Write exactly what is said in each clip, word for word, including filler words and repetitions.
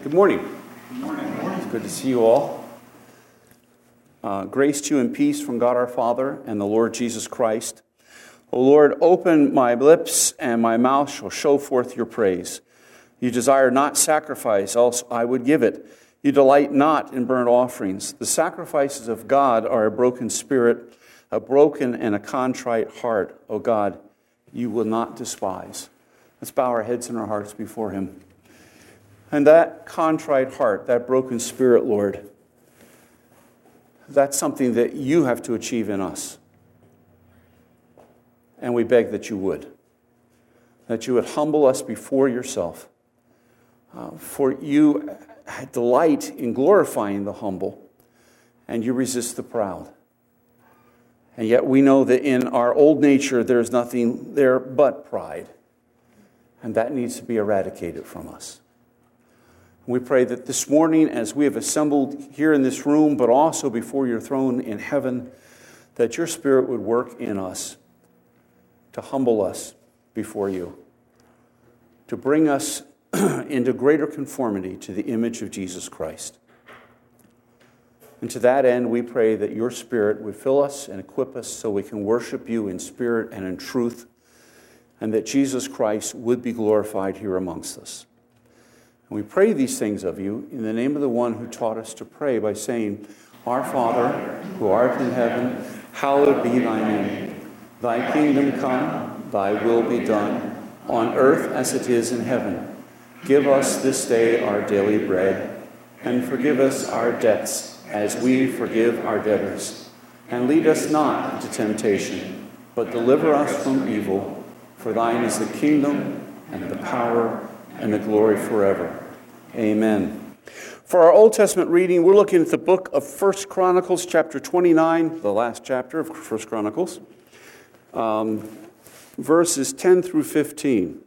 Good morning. Good morning. It's good to see you all. Uh, grace to you and peace from God our Father and the Lord Jesus Christ. O Lord, open my lips, and my mouth shall show forth your praise. You desire not sacrifice, else I would give it. You delight not in burnt offerings. The sacrifices of God are a broken spirit, a broken and a contrite heart. O God, you will not despise. Let's bow our heads and our hearts before him. And that contrite heart, that broken spirit, Lord, that's something that you have to achieve in us. And we beg that you would. That you would humble us before yourself. Uh, for you delight in glorifying the humble, and you resist the proud. And yet we know that in our old nature there is nothing there but pride. And that needs to be eradicated from us. We pray that this morning, as we have assembled here in this room, but also before your throne in heaven, that your Spirit would work in us to humble us before you, to bring us into greater conformity to the image of Jesus Christ. And to that end, we pray that your Spirit would fill us and equip us so we can worship you in spirit and in truth, and that Jesus Christ would be glorified here amongst us. And we pray these things of you in the name of the one who taught us to pray by saying, Our Father, who art in heaven, hallowed be thy name. Thy kingdom come, thy will be done, on earth as it is in heaven. Give us this day our daily bread, and forgive us our debts as we forgive our debtors. And lead us not into temptation, but deliver us from evil. For thine is the kingdom, and the power, and the glory forever. Amen. For our Old Testament reading, we're looking at the book of First Chronicles, chapter twenty-nine, the last chapter of First Chronicles, um, verses ten through fifteen.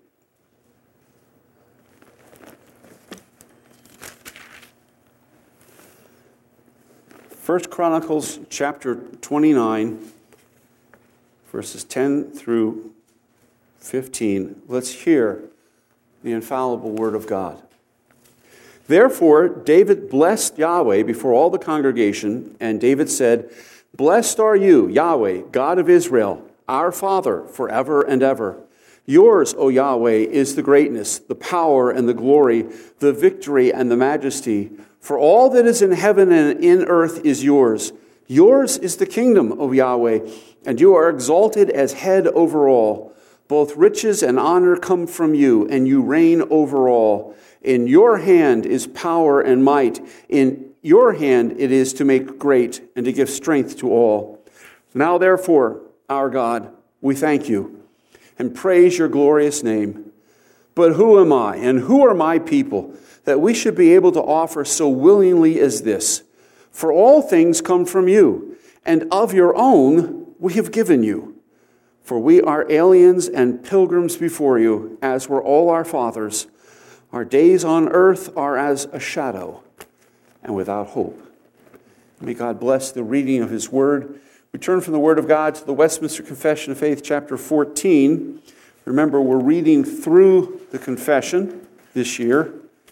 First Chronicles, chapter twenty-nine, verses ten through fifteen. Let's hear the infallible word of God. Therefore, David blessed Yahweh before all the congregation, and David said, Blessed are you, Yahweh, God of Israel, our Father, forever and ever. Yours, O Yahweh, is the greatness, the power and the glory, the victory and the majesty. For all that is in heaven and in earth is yours. Yours is the kingdom, O Yahweh, and you are exalted as head over all. Both riches and honor come from you, and you reign over all. In your hand is power and might. In your hand it is to make great and to give strength to all. Now therefore, our God, we thank you and praise your glorious name. But who am I, and who are my people, that we should be able to offer so willingly as this? For all things come from you, and of your own we have given you. For we are aliens and pilgrims before you, as were all our fathers. Our days on earth are as a shadow, and without hope. May God bless the reading of his word. We turn from the word of God to the Westminster Confession of Faith, chapter fourteen. Remember, we're reading through the confession this year.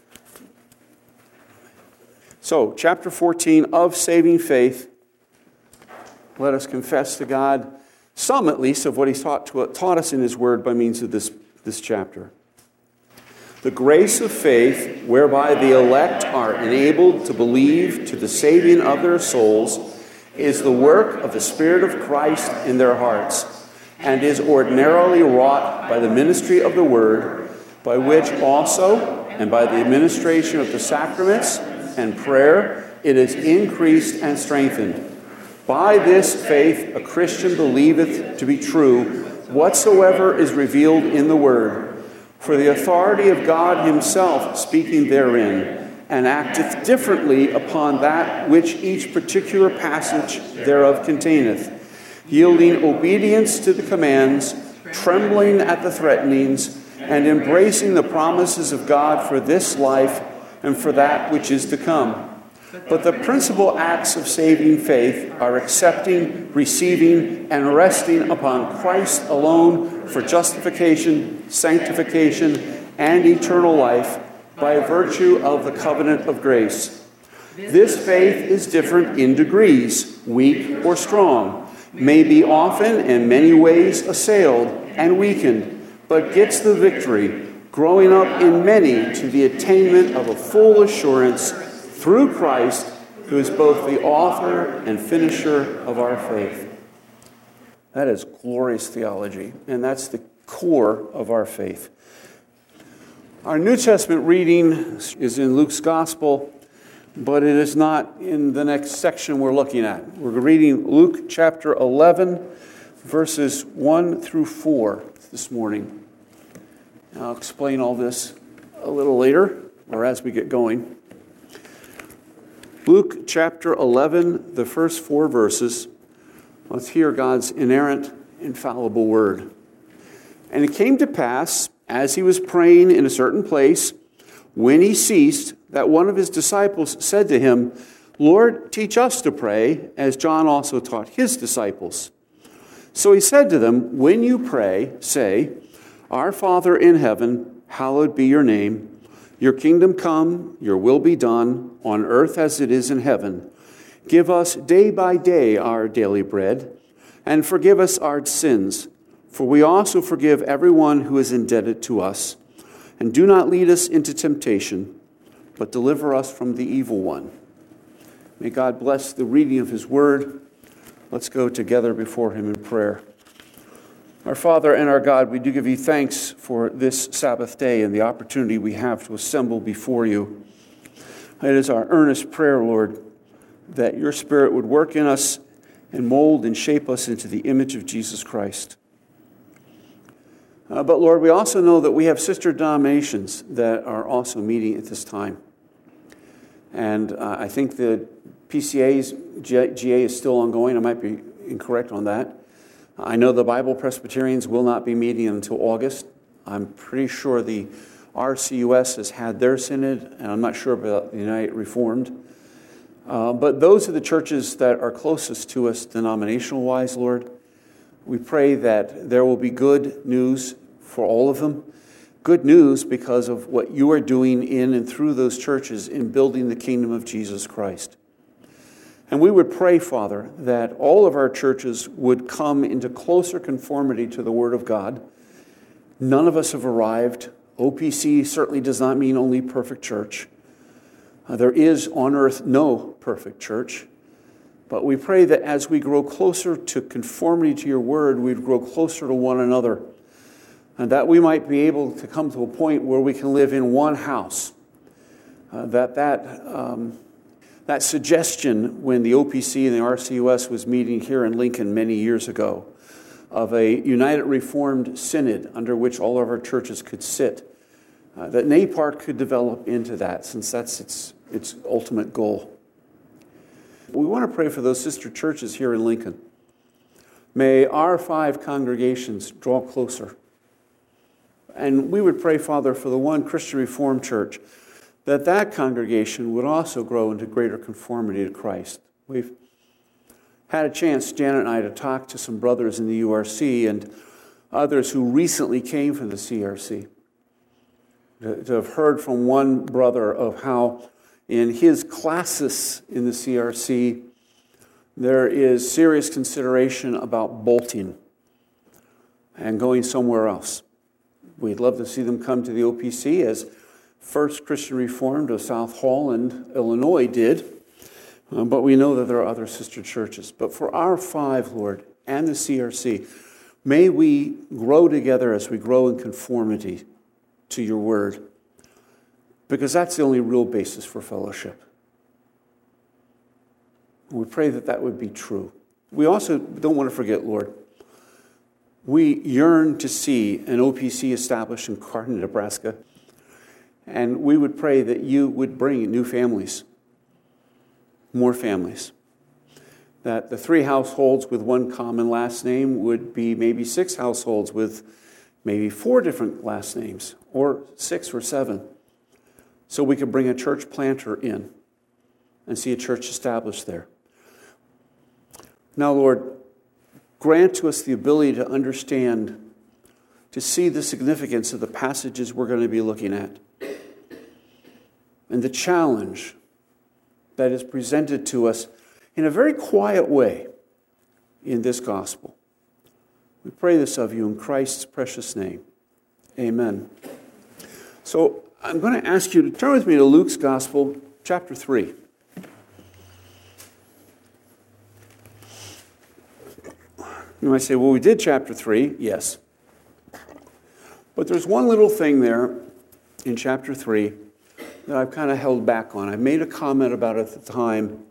So, chapter fourteen of Saving Faith. Let us confess to God some, at least, of what he taught, to, taught us in his word by means of this, this chapter. The grace of faith, whereby the elect are enabled to believe to the saving of their souls, is the work of the Spirit of Christ in their hearts, and is ordinarily wrought by the ministry of the word, by which also, and by the administration of the sacraments and prayer, it is increased and strengthened. By this faith a Christian believeth to be true whatsoever is revealed in the word, for the authority of God himself speaking therein, and acteth differently upon that which each particular passage thereof containeth, yielding obedience to the commands, trembling at the threatenings, and embracing the promises of God for this life and for that which is to come. But the principal acts of saving faith are accepting, receiving, and resting upon Christ alone for justification, sanctification, and eternal life, by virtue of the covenant of grace. This faith is different in degrees, weak or strong, may be often and many ways assailed and weakened, but gets the victory, growing up in many to the attainment of a full assurance through Christ, who is both the author and finisher of our faith. That is glorious theology, and that's the core of our faith. Our New Testament reading is in Luke's Gospel, but it is not in the next section we're looking at. We're reading Luke chapter eleven, verses one through four this morning. I'll explain all this a little later, or as we get going. Luke chapter eleven, the first four verses. Let's hear God's inerrant, infallible word. And it came to pass, as he was praying in a certain place, when he ceased, that one of his disciples said to him, Lord, teach us to pray, as John also taught his disciples. So he said to them, when you pray, say, Our Father in heaven, hallowed be your name. Your kingdom come, your will be done, on earth as it is in heaven. Give us day by day our daily bread, and forgive us our sins, for we also forgive everyone who is indebted to us. And do not lead us into temptation, but deliver us from the evil one. May God bless the reading of his word. Let's go together before him in prayer. Our Father and our God, we do give you thanks for this Sabbath day and the opportunity we have to assemble before you. It is our earnest prayer, Lord, that your Spirit would work in us and mold and shape us into the image of Jesus Christ. Uh, but Lord, we also know that we have sister denominations that are also meeting at this time. And uh, I think the P C A's G A is still ongoing. I might be incorrect on that. I know the Bible Presbyterians will not be meeting until August. I'm pretty sure the R C U S has had their synod, and I'm not sure about the United Reformed. Uh, but those are the churches that are closest to us denominational-wise, Lord. We pray that there will be good news for all of them. Good news because of what you are doing in and through those churches in building the kingdom of Jesus Christ. And we would pray, Father, that all of our churches would come into closer conformity to the Word of God. None of us have arrived. O P C certainly does not mean only perfect church. Uh, there is on earth no perfect church. But we pray that as we grow closer to conformity to your Word, we'd grow closer to one another. And that we might be able to come to a point where we can live in one house. Uh, that that um, that suggestion when the O P C and the R C U S was meeting here in Lincoln many years ago of a United Reformed Synod under which all of our churches could sit, uh, that N A P A R could develop into that, since that's its its ultimate goal. We want to pray for those sister churches here in Lincoln. May our five congregations draw closer. And we would pray, Father, for the one Christian Reformed church, that that congregation would also grow into greater conformity to Christ. We've had a chance, Janet and I, to talk to some brothers in the U R C and others who recently came from the C R C. To, to have heard from one brother of how in his classes in the C R C, there is serious consideration about bolting and going somewhere else. We'd love to see them come to the O P C as First Christian Reformed of South Holland, Illinois did. Um, but we know that there are other sister churches. But for our five, Lord, and the C R C, may we grow together as we grow in conformity to your word. Because that's the only real basis for fellowship. We pray that that would be true. We also don't want to forget, Lord, we yearn to see an O P C established in Kearney, Nebraska, and we would pray that you would bring new families, more families, that the three households with one common last name would be maybe six households with maybe four different last names, or six or seven, so we could bring a church planter in and see a church established there. Now, Lord, grant to us the ability to understand, to see the significance of the passages we're going to be looking at. and the challenge that is presented to us in a very quiet way in this gospel. We pray this of you in Christ's precious name. Amen. So I'm going to ask you to turn with me to Luke's Gospel, chapter three. You might say, well, we did chapter three. Yes. But there's one little thing there in chapter three that I've kind of held back on. I made a comment about it at the time,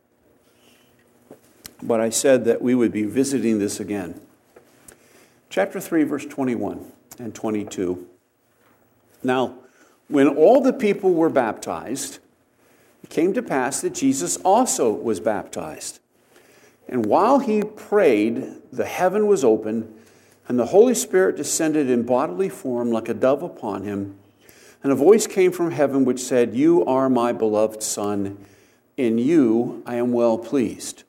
but I said that we would be visiting this again. Chapter three, verse twenty-one and twenty-two. Now, when all the people were baptized, it came to pass that Jesus also was baptized. And while he prayed, the heaven was opened, and the Holy Spirit descended in bodily form like a dove upon him. And a voice came from heaven which said, "You are my beloved Son. In you I am well pleased."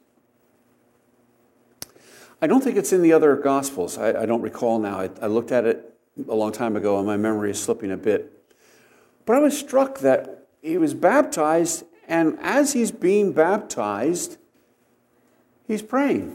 I don't think it's in the other Gospels. I, I don't recall now. I, I looked at it a long time ago, and my memory is slipping a bit. But I was struck that he was baptized, and as he's being baptized, he's praying.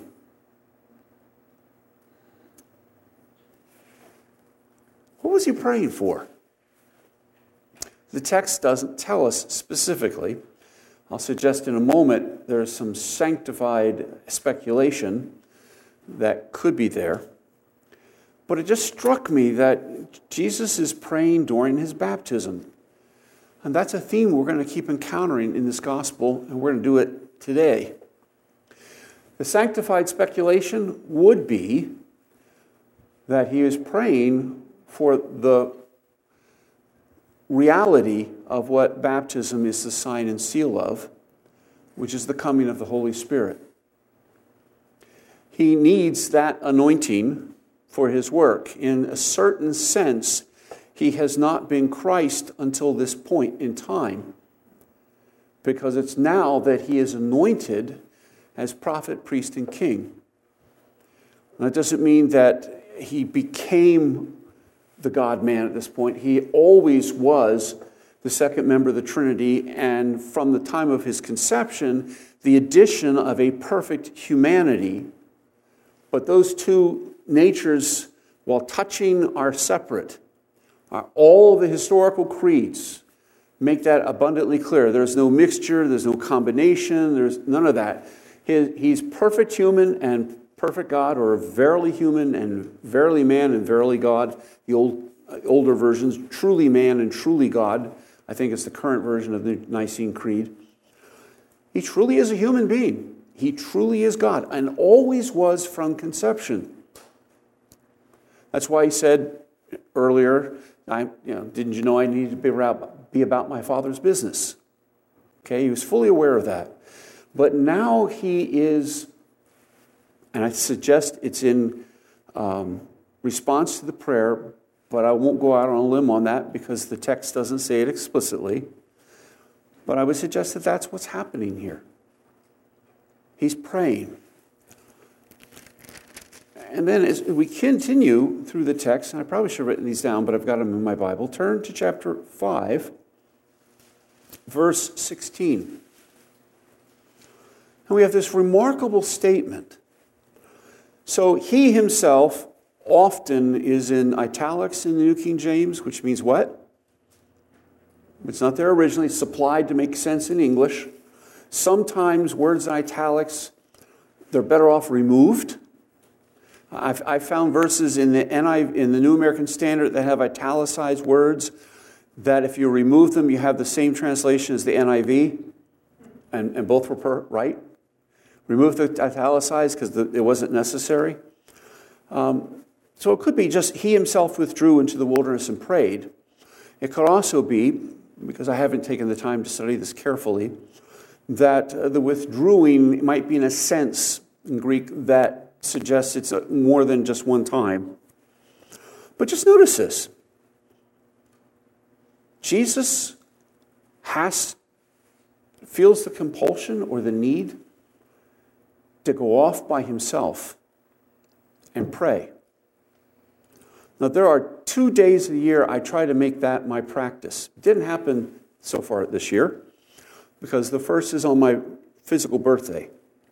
What was he praying for? The text doesn't tell us specifically. I'll suggest in a moment there's some sanctified speculation that could be there. But it just struck me that Jesus is praying during his baptism. And that's a theme we're going to keep encountering in this gospel, and we're going to do it today. The sanctified speculation would be that he is praying for the reality of what baptism is the sign and seal of, which is the coming of the Holy Spirit. He needs that anointing for his work. In a certain sense, he has not been Christ until this point in time, because it's now that he is anointed as prophet, priest, and king. That doesn't mean that he became the God-man at this point. He always was the second member of the Trinity, and from the time of his conception, the addition of a perfect humanity. But those two natures, while touching, are separate. Uh, all the historical creeds make that abundantly clear. There's no mixture, there's no combination, there's none of that. He, he's perfect human and perfect God, or verily human and verily man and verily God. The old uh, older versions, truly man and truly God. I think it's the current version of the Nicene Creed. He truly is a human being. He truly is God, and always was from conception. That's why he said earlier, I, you know, didn't you know I needed to be about, be about my Father's business? Okay, he was fully aware of that. But now he is, and I suggest it's in um, response to the prayer, but I won't go out on a limb on that because the text doesn't say it explicitly. But I would suggest that that's what's happening here. He's praying. And then as we continue through the text, and I probably should have written these down, but I've got them in my Bible. Turn to chapter five, verse sixteen. And we have this remarkable statement. So he himself often is in italics in the New King James, which means what? It's not there originally. It's supplied to make sense in English. Sometimes words in italics, they're better off removed. I've, I've found verses in the N I V, in the New American Standard that have italicized words that if you remove them, you have the same translation as the N I V, and, and both were per, right. Remove the italicized because it wasn't necessary. Um, so it could be just he himself withdrew into the wilderness and prayed. It could also be, because I haven't taken the time to study this carefully, that uh, the withdrawing might be in a sense in Greek that suggests it's a, more than just one time. But just notice this. Jesus has, feels the compulsion or the need to go off by himself and pray. Now, there are two days a year I try to make that my practice. It didn't happen so far this year, because the first is on my physical birthday.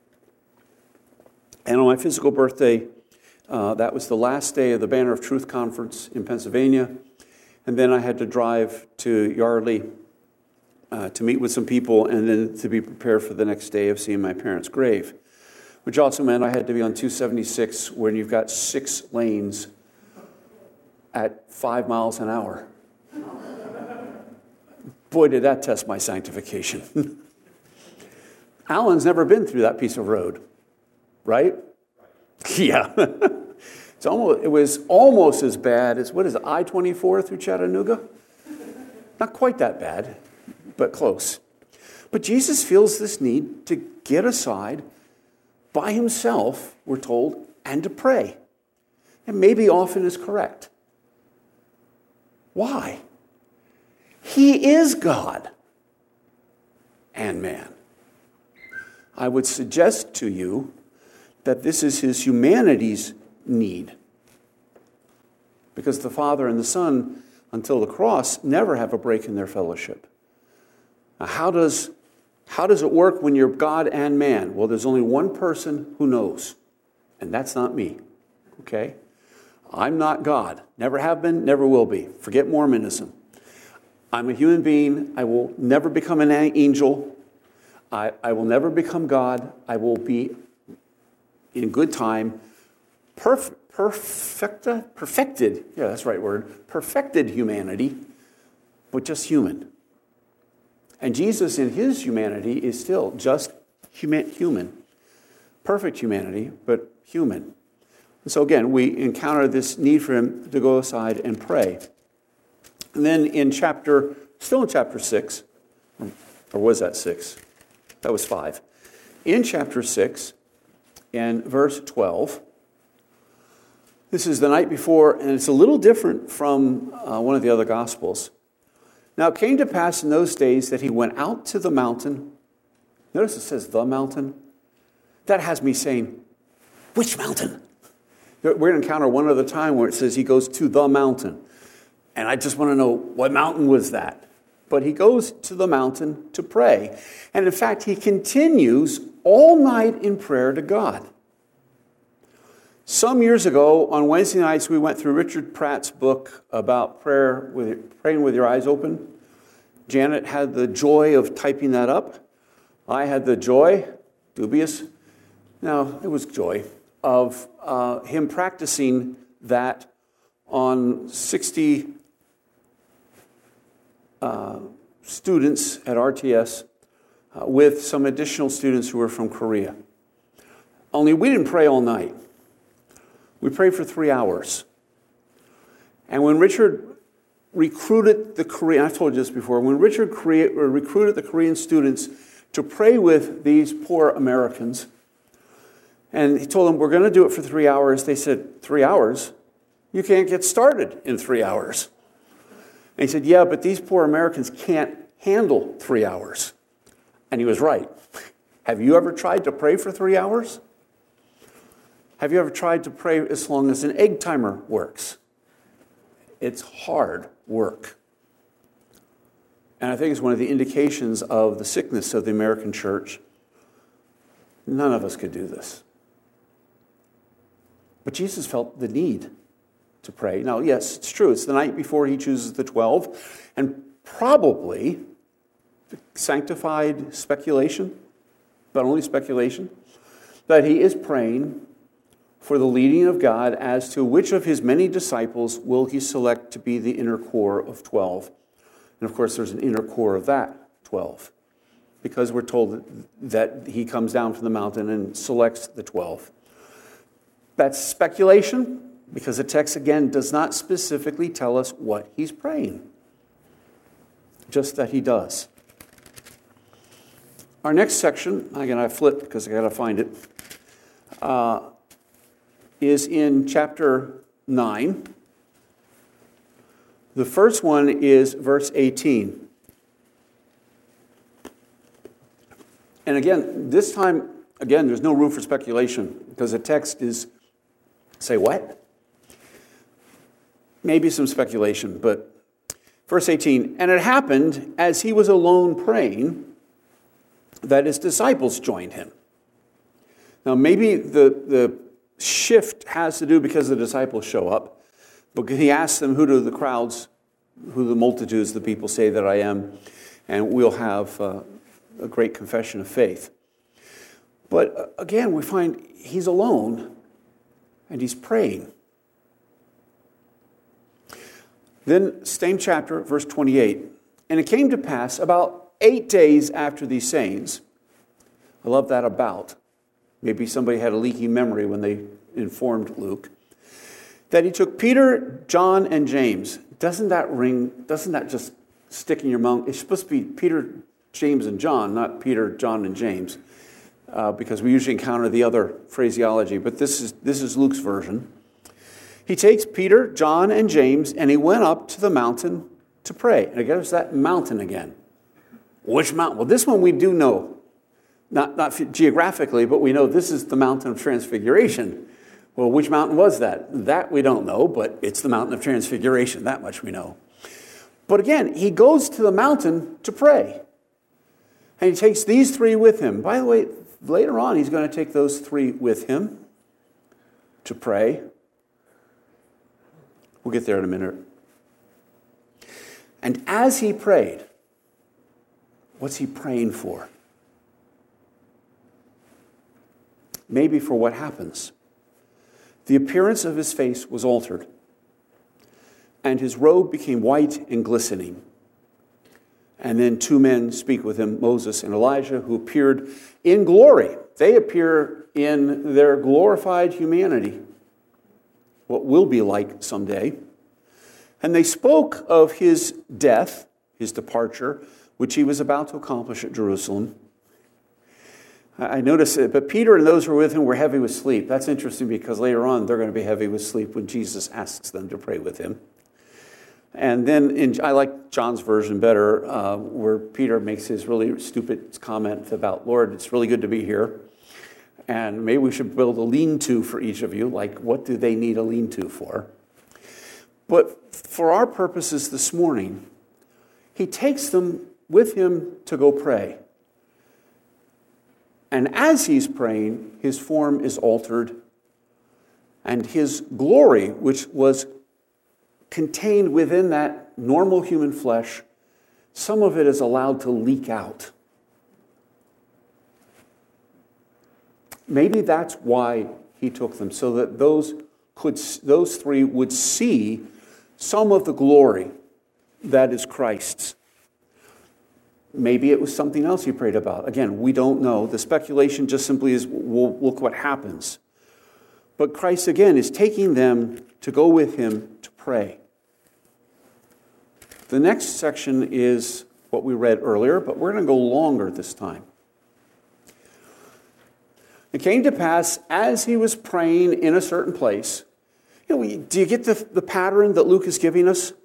And on my physical birthday, uh, that was the last day of the Banner of Truth Conference in Pennsylvania. And then I had to drive to Yardley uh, to meet with some people and then to be prepared for the next day of seeing my parents' grave, which also meant I had to be on two seventy-six when you've got six lanes at five miles an hour. Boy, did that test my sanctification. Alan's never been through that piece of road, right? Yeah. It's almost, it was almost as bad as, what is it, I twenty-four through Chattanooga? Not quite that bad, but close. But Jesus feels this need to get aside by himself, we're told, and to pray. And maybe often is correct. Why? He is God and man. I would suggest to you that this is his humanity's need. Because the Father and the Son, until the cross, never have a break in their fellowship. Now, how does, how does it work when you're God and man? Well, there's only one person who knows, and that's not me. Okay? I'm not God. Never have been, never will be. Forget Mormonism. I'm a human being. I will never become an angel. I, I will never become God. I will be, in good time, perf- perfecta, perfected, yeah, that's the right word, perfected humanity, but just human. And Jesus in his humanity is still just human, human. Perfect humanity, but human. And so again, we encounter this need for him to go aside and pray. And then in chapter, still in chapter six, or was that six? That was five. In chapter six, and verse twelve, this is the night before, and it's a little different from uh, one of the other Gospels. Now it came to pass in those days that he went out to the mountain. Notice it says the mountain. That has me saying, which mountain? We're going to encounter one other time where it says he goes to the mountain. And I just want to know, what mountain was that? But he goes to the mountain to pray. And in fact, he continues all night in prayer to God. Some years ago, on Wednesday nights, we went through Richard Pratt's book about prayer, with, praying with your eyes open. Janet had the joy of typing that up. I had the joy, dubious, no, it was joy, of uh, him practicing that on sixty uh, students at R T S uh, with some additional students who were from Korea. Only we didn't pray all night. We prayed for three hours. And when Richard recruited the Korean, I've told you this before, when Richard crea- recruited the Korean students to pray with these poor Americans, and he told them, we're going to do it for three hours. They said, three hours? You can't get started in three hours. And he said, yeah, but these poor Americans can't handle three hours. And he was right. Have you ever tried to pray for three hours? Have you ever tried to pray as long as an egg timer works? It's hard work. And I think it's one of the indications of the sickness of the American church. None of us could do this. But Jesus felt the need to pray. Now, yes, it's true. It's the night before he chooses the twelve. And probably, sanctified speculation, but only speculation, that he is praying for the leading of God as to which of his many disciples will he select to be the inner core of twelve. And of course, there's an inner core of that twelve, because we're told that he comes down from the mountain and selects the twelve. That's speculation, because the text, again, does not specifically tell us what he's praying. Just that he does. Our next section, again, I flipped because I got to find it, uh, is in chapter nine. The first one is verse eighteen. And again, this time, again, there's no room for speculation, because the text is, say what? Maybe some speculation, but Verse eighteen, and it happened as he was alone praying that his disciples joined him. Now maybe the, the shift has to do because the disciples show up. Because he asks them, who do the crowds, who the multitudes, the people say that I am? And we'll have uh, a great confession of faith. But uh, again, we find he's alone and he's praying. Then, same chapter, verse twenty-eight. And it came to pass about eight days after these sayings. I love that about. Maybe somebody had a leaky memory when they informed Luke. That he took Peter, John, and James. Doesn't that ring, doesn't that just stick in your mouth? It's supposed to be Peter, James, and John, not Peter, John, and James. Uh, because we usually encounter the other phraseology. But this is, this is Luke's version. He takes Peter, John, and James, and he went up to the mountain to pray. And again, it's that mountain again. Which mountain? Well, this one we do know. Not, not geographically, but we know this is the mountain of Transfiguration. Well, which mountain was that? That we don't know, but it's the mountain of Transfiguration. That much we know. But again, he goes to the mountain to pray. And he takes these three with him. By the way, later on, he's going to take those three with him to pray. We'll get there in a minute. And as he prayed, what's he praying for? Maybe for what happens. The appearance of his face was altered, and his robe became white and glistening. And then two men speak with him, Moses and Elijah, who appeared in glory. They appear in their glorified humanity, what will be like someday. And they spoke of his death, his departure, which he was about to accomplish at Jerusalem. I notice it, but Peter and those who were with him were heavy with sleep. That's interesting because later on they're going to be heavy with sleep when Jesus asks them to pray with him. And then in, I like John's version better, uh, where Peter makes his really stupid comment about, Lord, it's really good to be here. And maybe we should build a lean-to for each of you. Like, what do they need a lean-to for? But for our purposes this morning, he takes them with him to go pray. And as he's praying, his form is altered, and his glory, which was contained within that normal human flesh, some of it is allowed to leak out. Maybe that's why he took them, so that those could, those three would see some of the glory that is Christ's. Maybe it was something else he prayed about. Again, we don't know. The speculation just simply is, well, look what happens. But Christ, again, is taking them to go with him to pray. The next section is what we read earlier, but we're going to go longer this time. It came to pass as he was praying in a certain place. You know, do you get the, the pattern that Luke is giving us?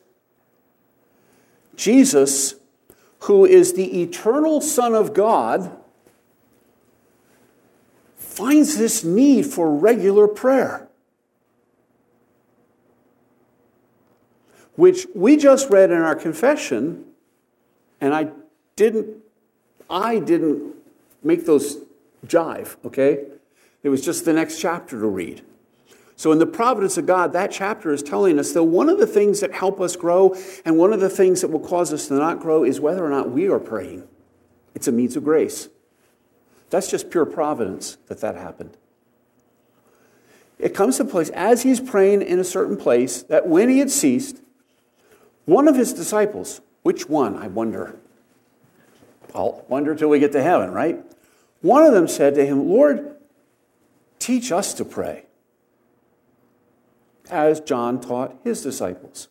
Jesus, who is the eternal Son of God, finds this need for regular prayer, which we just read in our confession, and I didn't, I didn't make those jive, okay? It was just the next chapter to read. So in the providence of God, that chapter is telling us that one of the things that help us grow and one of the things that will cause us to not grow is whether or not we are praying. It's a means of grace. That's just pure providence that that happened. It comes to a place, as he's praying in a certain place, that when he had ceased, one of his disciples, which one, I wonder? I'll wonder till we get to heaven, right? One of them said to him, Lord, teach us to pray, as John taught his disciples.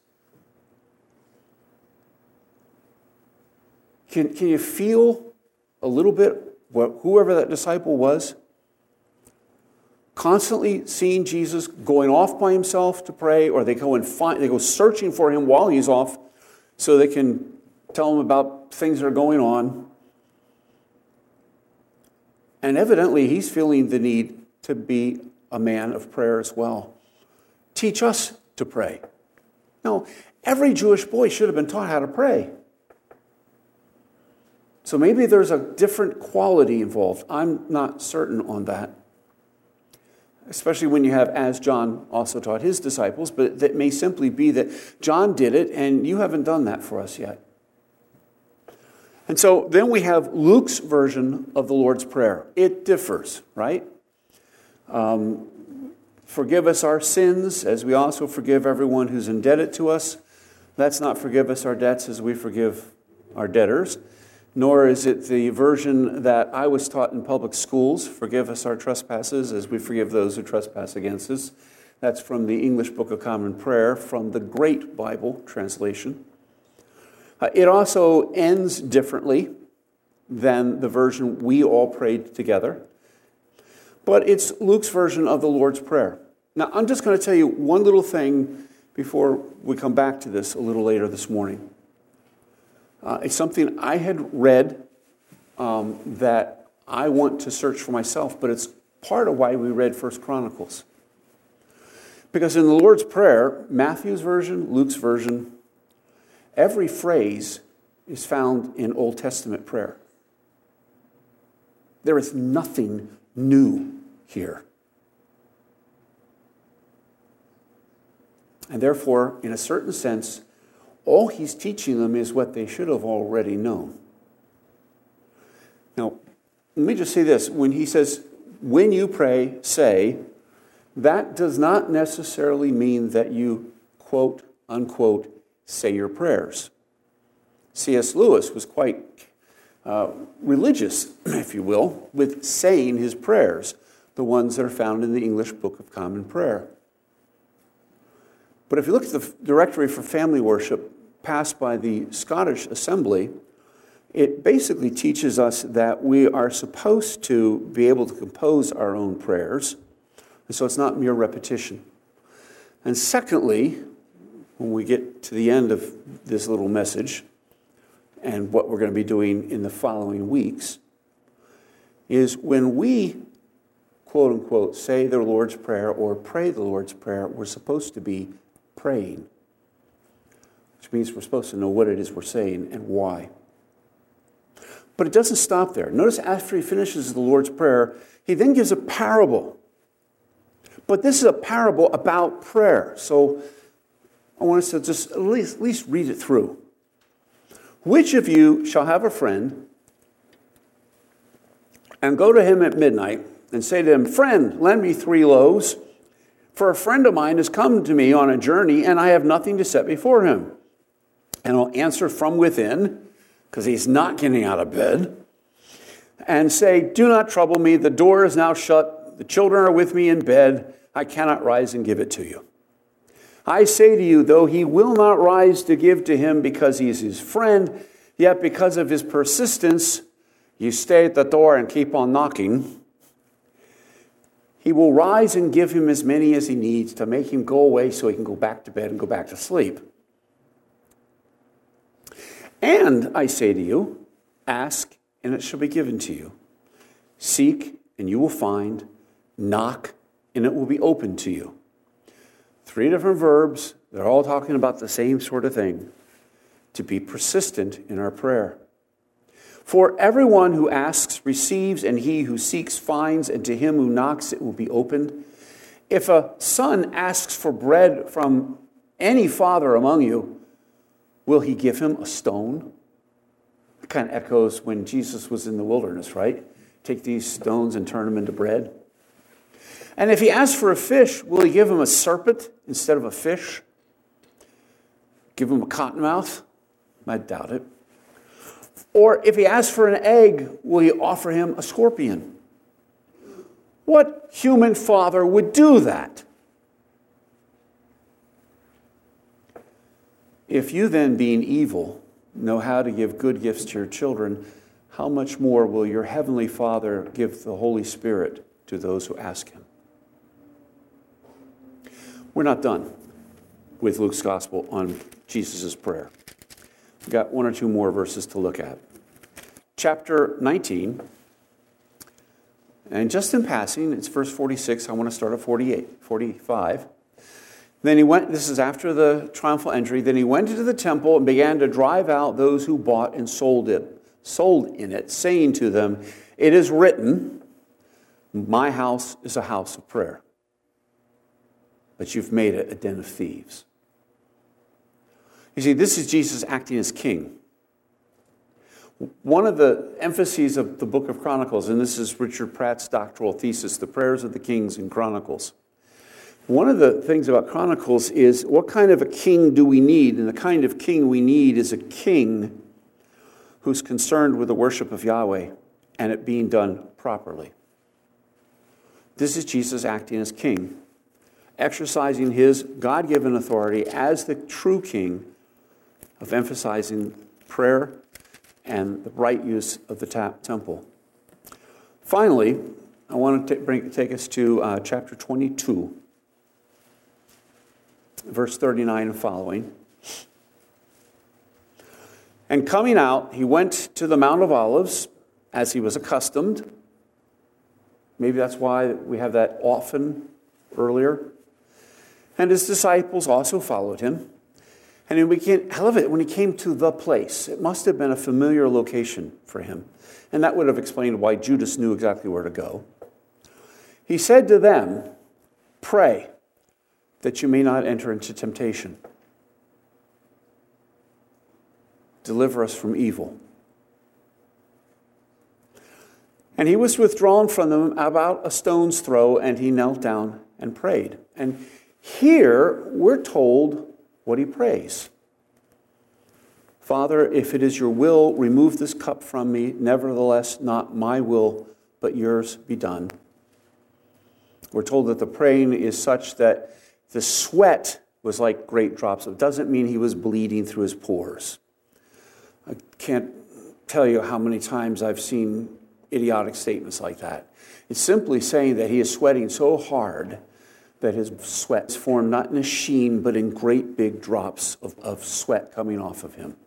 Can, can you feel a little bit what whoever that disciple was? Constantly seeing Jesus going off by himself to pray, or they go and find, they go searching for him while he's off so they can tell him about things that are going on. And evidently he's feeling the need to be a man of prayer as well. Teach us to pray. No, every Jewish boy should have been taught how to pray. So maybe there's a different quality involved. I'm not certain on that. Especially when you have, as John also taught his disciples, but that may simply be that John did it and you haven't done that for us yet. And so then we have Luke's version of the Lord's Prayer. It differs, right? Um, forgive us our sins as we also forgive everyone who's indebted to us. Let's not forgive us our debts as we forgive our debtors. Nor is it the version that I was taught in public schools, forgive us our trespasses as we forgive those who trespass against us. That's from the English Book of Common Prayer, from the Great Bible translation. Uh, it also ends differently than the version we all prayed together. But it's Luke's version of the Lord's Prayer. Now, I'm just going to tell you one little thing before we come back to this a little later this morning. Uh, it's something I had read um, that I want to search for myself, but it's part of why we read First Chronicles. Because in the Lord's Prayer, Matthew's version, Luke's version, every phrase is found in Old Testament prayer. There is nothing new here. And therefore, in a certain sense, all he's teaching them is what they should have already known. Now, let me just say this. When he says, when you pray, say, that does not necessarily mean that you, quote, unquote, say your prayers. C S Lewis was quite uh, religious, if you will, with saying his prayers, the ones that are found in the English Book of Common Prayer. But if you look at the Directory for Family Worship, passed by the Scottish Assembly, it basically teaches us that we are supposed to be able to compose our own prayers, and so it's not mere repetition. And secondly, when we get to the end of this little message, and what we're going to be doing in the following weeks, is when we, quote unquote, say the Lord's Prayer or pray the Lord's Prayer, we're supposed to be praying. Which means we're supposed to know what it is we're saying and why. But it doesn't stop there. Notice after he finishes the Lord's Prayer, he then gives a parable. But this is a parable about prayer. So I want us to just at least, at least read it through. Which of you shall have a friend and go to him at midnight and say to him, friend, lend me three loaves, for a friend of mine has come to me on a journey and I have nothing to set before him. And I'll answer from within, because he's not getting out of bed, and say, do not trouble me, the door is now shut, the children are with me in bed, I cannot rise and give it to you. I say to you, though he will not rise to give to him because he is his friend, yet because of his persistence, you stay at the door and keep on knocking, he will rise and give him as many as he needs to make him go away so he can go back to bed and go back to sleep. And I say to you, ask and it shall be given to you. Seek and you will find. Knock and it will be opened to you. Three different verbs. They're all talking about the same sort of thing. To be persistent in our prayer. For everyone who asks receives, and he who seeks finds, and to him who knocks it will be opened. If a son asks for bread from any father among you, will he give him a stone? It kind of echoes when Jesus was in the wilderness, right? Take these stones and turn them into bread. And if he asks for a fish, will he give him a serpent instead of a fish? Give him a cottonmouth? I doubt it. Or if he asks for an egg, will he offer him a scorpion? What human father would do that? If you then, being evil, know how to give good gifts to your children, how much more will your heavenly Father give the Holy Spirit to those who ask him? We're not done with Luke's gospel on Jesus' prayer. We've got one or two more verses to look at. Chapter nineteen, and just in passing, it's verse forty-six. I want to start at forty-eight, forty-five. Then he went, this is after the triumphal entry, then he went into the temple and began to drive out those who bought and sold it, sold in it, saying to them, "It is written, my house is a house of prayer, but you've made it a den of thieves." You see, this is Jesus acting as king. One of the emphases of the book of Chronicles, and this is Richard Pratt's doctoral thesis, The Prayers of the Kings in Chronicles. One of the things about Chronicles is, what kind of a king do we need? And the kind of king we need is a king who's concerned with the worship of Yahweh and it being done properly. This is Jesus acting as king, exercising his God-given authority as the true king of emphasizing prayer and the right use of the temple. Finally, I want to bring, take us to uh, chapter twenty-two, verse thirty-nine and following. "And coming out, he went to the Mount of Olives, as he was accustomed." Maybe that's why we have that often earlier. "And his disciples also followed him. And when we came, I love it, when he came to the place, it must have been a familiar location for him. And that would have explained why Judas knew exactly where to go. He said to them, 'Pray that you may not enter into temptation. Deliver us from evil.' And he was withdrawn from them about a stone's throw, and he knelt down and prayed." And here we're told what he prays. "Father, if it is your will, remove this cup from me. Nevertheless, not my will, but yours be done." We're told that the praying is such that the sweat was like great drops. It doesn't mean he was bleeding through his pores. I can't tell you how many times I've seen idiotic statements like that. It's simply saying that he is sweating so hard that his sweat is formed not in a sheen, but in great big drops of, of sweat coming off of him.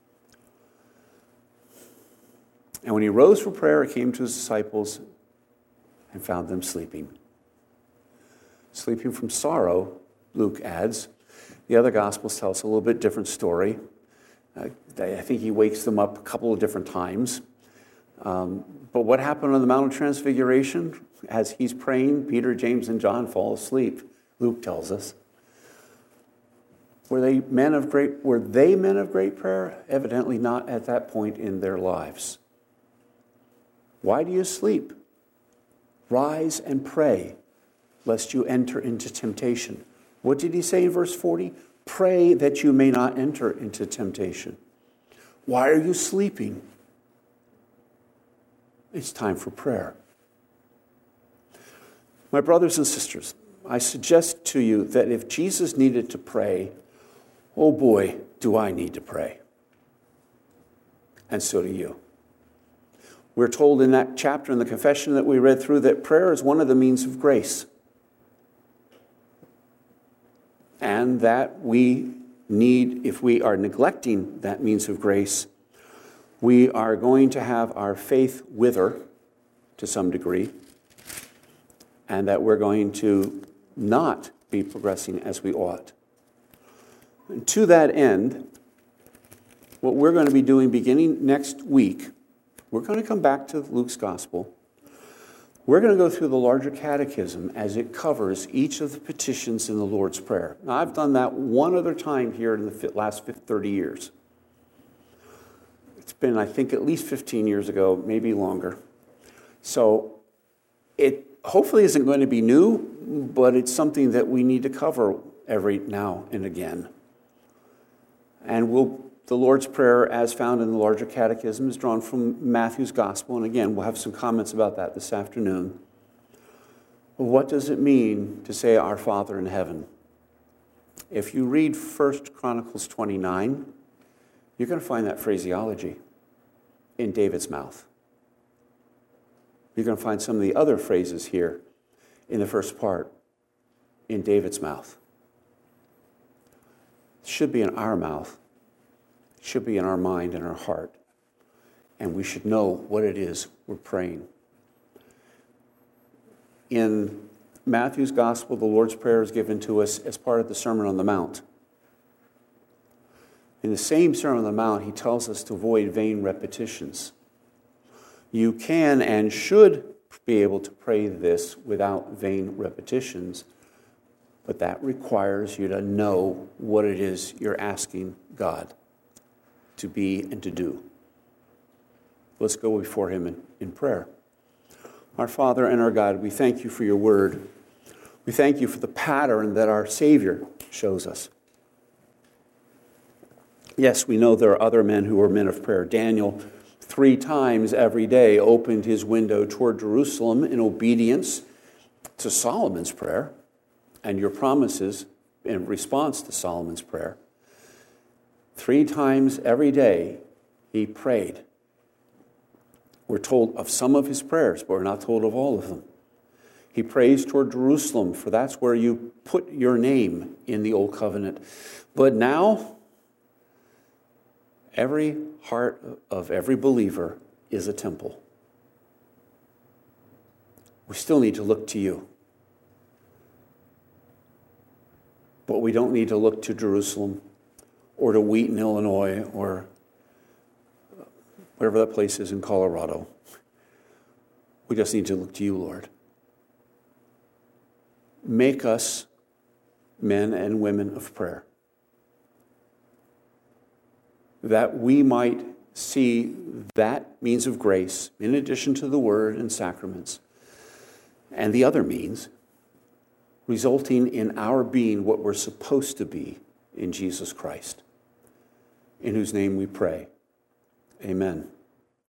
"And when he rose for prayer, he came to his disciples and found them sleeping." Sleeping from sorrow, Luke adds. The other Gospels tell us a little bit different story. Uh, I think he wakes them up a couple of different times. Um, but what happened on the Mount of Transfiguration? As he's praying, Peter, James, and John fall asleep, Luke tells us. Were they men of great, were they men of great prayer? Evidently not at that point in their lives. "Why do you sleep? Rise and pray, lest you enter into temptation." What did he say in verse forty? "Pray that you may not enter into temptation." Why are you sleeping? It's time for prayer. My brothers and sisters, I suggest to you that if Jesus needed to pray, oh boy, do I need to pray. And so do you. We're told in that chapter in the confession that we read through that prayer is one of the means of grace. And that we need, if we are neglecting that means of grace, we are going to have our faith wither to some degree, and that we're going to not be progressing as we ought. And to that end, what we're going to be doing beginning next week, we're going to come back to Luke's Gospel. We're going to go through the larger catechism as it covers each of the petitions in the Lord's Prayer. Now, I've done that one other time here in the last thirty years. It's been, I think, at least fifteen years ago, maybe longer. So it hopefully isn't going to be new, but it's something that we need to cover every now and again. And we'll, the Lord's Prayer, as found in the larger catechism, is drawn from Matthew's Gospel. And again, we'll have some comments about that this afternoon. Well, what does it mean to say, "Our Father in heaven"? If you read First Chronicles twenty-nine, you're going to find that phraseology in David's mouth. You're going to find some of the other phrases here in the first part in David's mouth. It should be in our mouth. It should be in our mind and our heart. And we should know what it is we're praying. In Matthew's Gospel, the Lord's Prayer is given to us as part of the Sermon on the Mount. In the same Sermon on the Mount, he tells us to avoid vain repetitions. You can and should be able to pray this without vain repetitions, but that requires you to know what it is you're asking God to be and to do. Let's go before him in, in prayer. Our Father and our God, we thank you for your word. We thank you for the pattern that our Savior shows us. Yes, we know there are other men who are men of prayer. Daniel, three times every day, opened his window toward Jerusalem in obedience to Solomon's prayer and your promises in response to Solomon's prayer. Three times every day, he prayed. We're told of some of his prayers, but we're not told of all of them. He prays toward Jerusalem, for that's where you put your name in the Old Covenant. But now, every heart of every believer is a temple. We still need to look to you. But we don't need to look to Jerusalem or to Wheaton, Illinois, or whatever that place is in Colorado. We just need to look to you, Lord. Make us men and women of prayer, that we might see that means of grace, in addition to the word and sacraments, and the other means, resulting in our being what we're supposed to be in Jesus Christ, in whose name we pray. Amen.